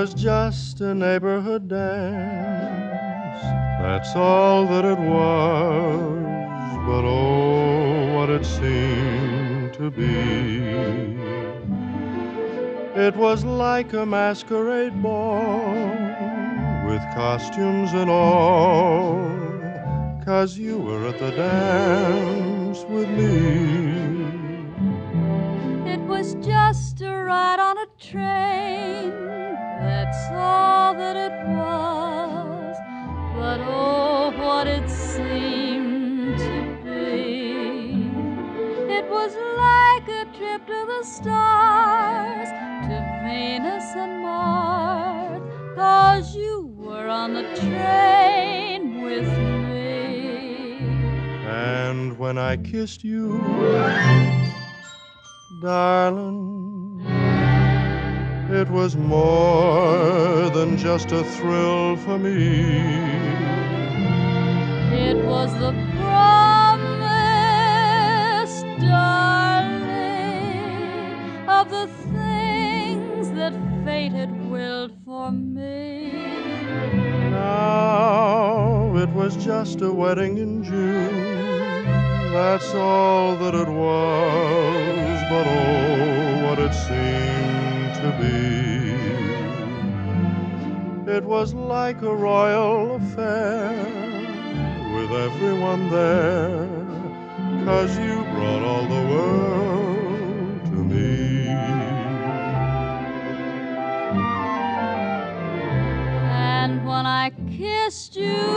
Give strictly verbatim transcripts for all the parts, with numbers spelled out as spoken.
was just a neighborhood dance, that's all that it was, but oh, what it seemed to be. It was like a masquerade ball, with costumes and all, 'cause you were at the dance with me. It was just a ride on a train, that's all that it was, but oh, what it seemed to be. It was like a trip to the stars, to Venus and Mars, 'cause you were on the train with me. And when I kissed you, darling, it was more than just a thrill for me. It was the promise, darling, of the things that fate had willed for me. Now it was just a wedding in June, that's all that it was, but oh, what it seemed to be. It was like a royal affair, with everyone there, 'cause you brought all the world to me. And when I kissed you,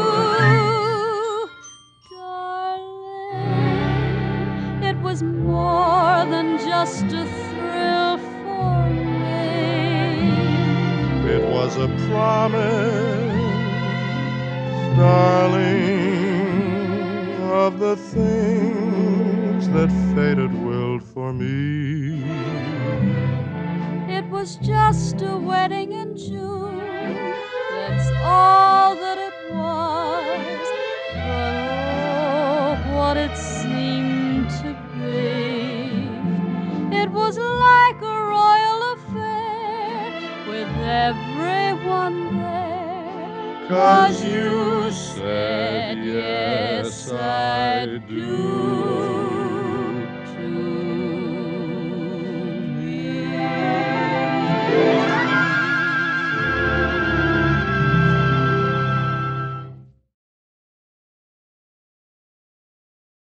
darling, it was more than just a thrill for me. It was a promise, darling, of the things that fate had willed for me. It was just a wedding in June, that's all that it was, but oh, what it seemed to be. It was like a royal affair, with everyone there, 'Cause you said, yes, I do.